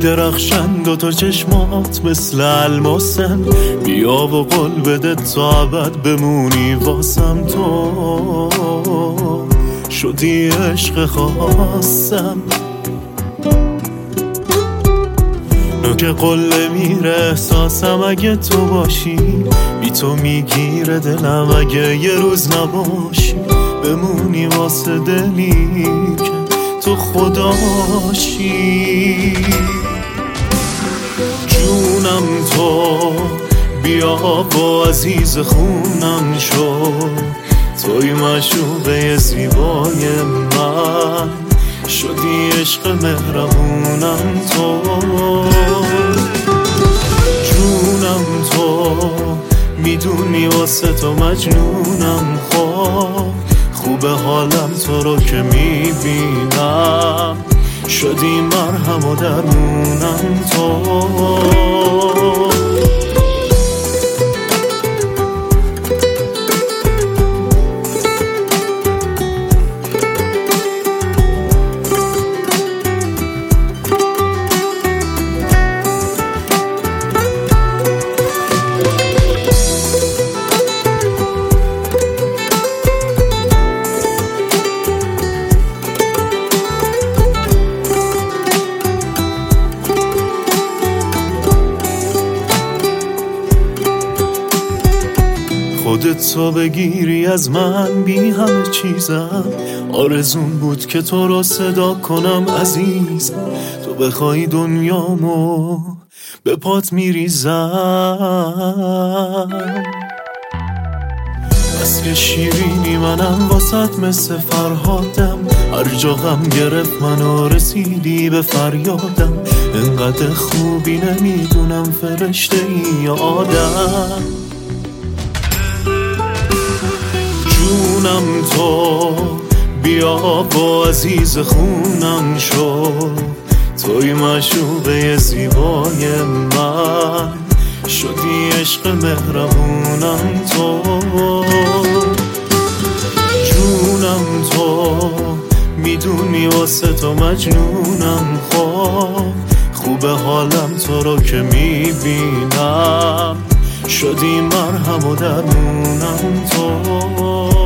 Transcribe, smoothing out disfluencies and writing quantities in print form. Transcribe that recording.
درخشند و تو چشمات مثل الماسن، بیا و قول بده تا ابد بمونی واسم. تو شدی عشق خواستم، نوک قله میره احساسم اگه تو باشی، بی تو میگیره دلم اگه یه روز نباشی، بمونی واسه دلی که تو خداشی. جونم تو بیا با عزیز خونم شو، توی معشوقه زیبای من، شدی عشق مهربونم. تو جونم تو میدونی واسه تو مجنونم، خوبه حالم تو رو که میبینم، شدی مرهم و درمونم. تو خودت تو بگیری از من بی همه چیزم، آرزون بود که تو رو صدا کنم عزیزم، تو بخوای دنیامو به پات میریزم. بس که شیرینی منم واسط مثل فرهادم، هر جا غم گرفت منو رسیدی به فریادم، انقدر خوبی نمیدونم فرشته ای یا آدم. جونم تو بیا با عزیز خونم شو، توی معشوقه زیبای من، شدی عشق مهربونم. تو جونم تو میدونی واسه تو مجنونم، خوبه حالم تو رو که میبینم، شدی مرهم و درمونم. تو